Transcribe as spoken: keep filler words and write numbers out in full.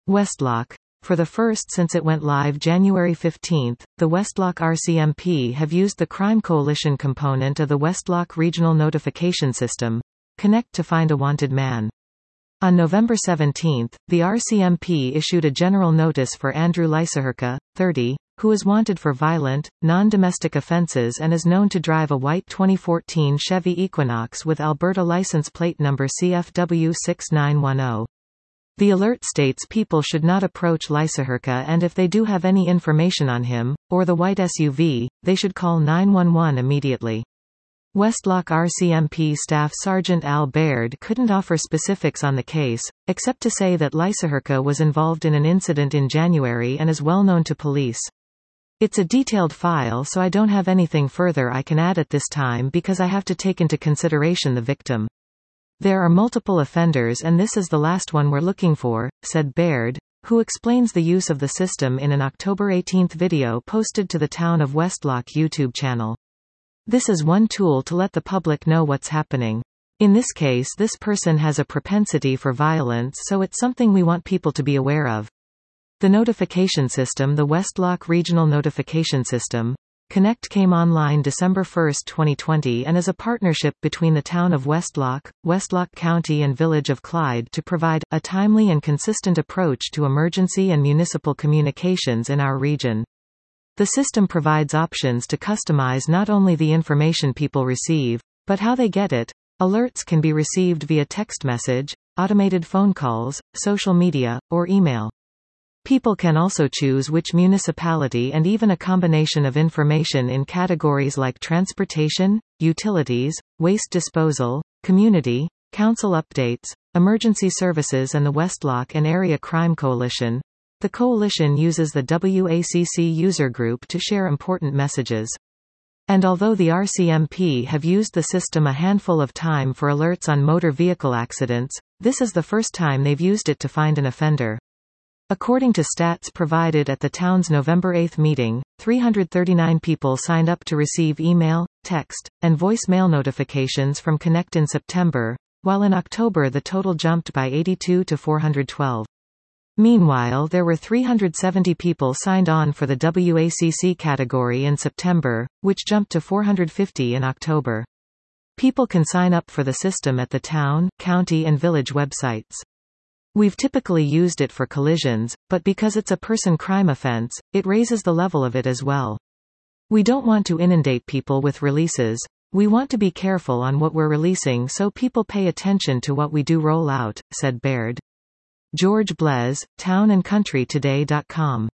Westlock. For the first since it went live January fifteenth, the Westlock R C M P have used the Crime Coalition component of the Westlock Regional Notification System, Connect, to find a wanted man. On November seventeenth, the R C M P issued a general notice for Andrew Lysaherka, thirty, who is wanted for violent, non-domestic offenses and is known to drive a white twenty fourteen Chevy Equinox with Alberta license plate number C F W six nine one zero. The alert states people should not approach Lysaherka, and if they do have any information on him, or the white S U V, they should call nine one one immediately. Westlock R C M P Staff Sergeant Al Baird couldn't offer specifics on the case, except to say that Lysaherka was involved in an incident in January and is well known to police. It's a detailed file, so I don't have anything further I can add at this time because I have to take into consideration the victim. There are multiple offenders and this is the last one we're looking for, said Baird, who explains the use of the system in an October eighteenth video posted to the Town of Westlock YouTube channel. This is one tool to let the public know what's happening. In this case, this person has a propensity for violence, so it's something we want people to be aware of. The notification system, the Westlock Regional Notification System, Connect, came online December first twenty twenty and is a partnership between the Town of Westlock, Westlock County and Village of Clyde to provide a timely and consistent approach to emergency and municipal communications in our region. The system provides options to customize not only the information people receive, but how they get it. Alerts can be received via text message, automated phone calls, social media, or email. People can also choose which municipality and even a combination of information in categories like transportation, utilities, waste disposal, community, council updates, emergency services and the Westlock and Area Crime Coalition. The coalition uses the W A C C user group to share important messages. And although the R C M P have used the system a handful of time for alerts on motor vehicle accidents, this is the first time they've used it to find an offender. According to stats provided at the town's November eighth meeting, three hundred thirty-nine people signed up to receive email, text, and voicemail notifications from Connect in September, while in October the total jumped by eighty-two to four hundred twelve. Meanwhile, there were three hundred seventy people signed on for the W A C C category in September, which jumped to four hundred fifty in October. People can sign up for the system at the town, county and village websites. We've typically used it for collisions, but because it's a person crime offense, it raises the level of it as well. We don't want to inundate people with releases. We want to be careful on what we're releasing so people pay attention to what we do roll out, said Baird. George Blez, town and country today dot com